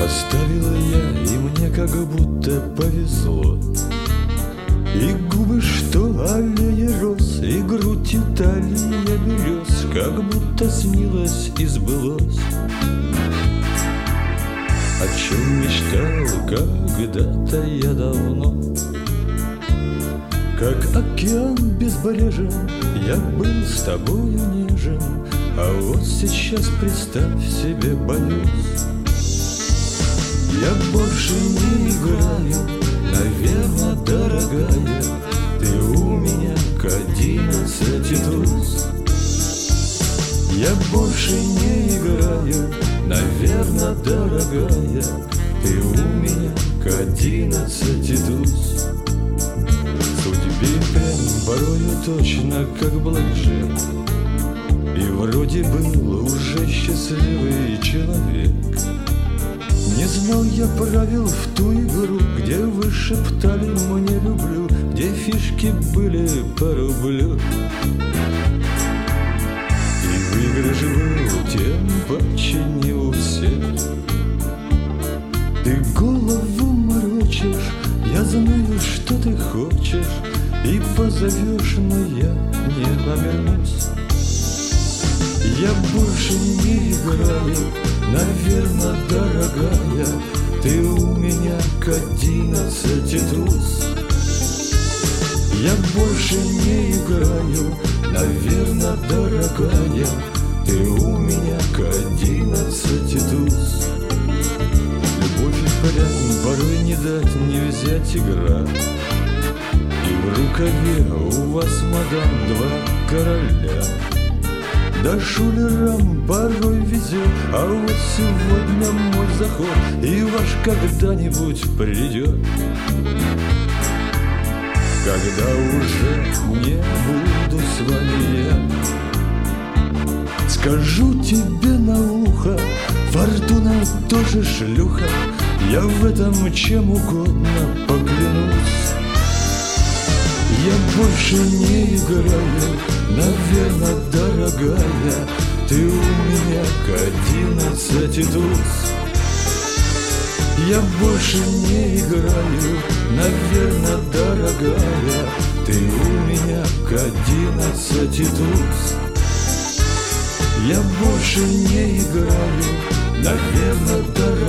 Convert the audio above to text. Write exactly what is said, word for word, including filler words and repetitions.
Поставила я, и мне как будто повезло. И губы, что аллея роз, и грудь и талия берез, как будто снилось и сбылось. О чем мечтал когда-то я давно. Как океан безбрежен, я был с тобою нежен, а вот сейчас, представь себе, боюсь. Я больше не играю, наверное, дорогая, ты у меня к одиннадцати туз. Я больше не играю, наверное, дорогая, ты у меня к одиннадцати туз. Судьбе прям порою точно как блэкджек, и вроде был уже счастливый человек. Не знал я правил в ту игру, где вы шептали мне люблю, где фишки были по рублю. И выигрыш был тем паче не у всех. Ты голову морочишь, я знаю, что ты хочешь, и позовешь, но я не обернусь. Я больше не играю, наверное, дорогая, ты у меня к одиннадцати туз. Я больше не играю, наверное, дорогая, ты у меня к одиннадцати туз. Любовь и прям порой не дать, не взять игра. И в рукаве у вас, мадам, два короля. Да шулерам порой везет, а вот сегодня мой заход, и ваш когда-нибудь придет. Когда уже не буду с вами я, скажу тебе на ухо, фортуна тоже шлюха, я в этом чем угодно поклянусь. Я больше не играю, наверное, дорогая, ты у меня к одиннадцати туз. Я больше не играю, наверное, дорогая, ты у меня к одиннадцати туз. Я больше не играю, наверное, дорогая.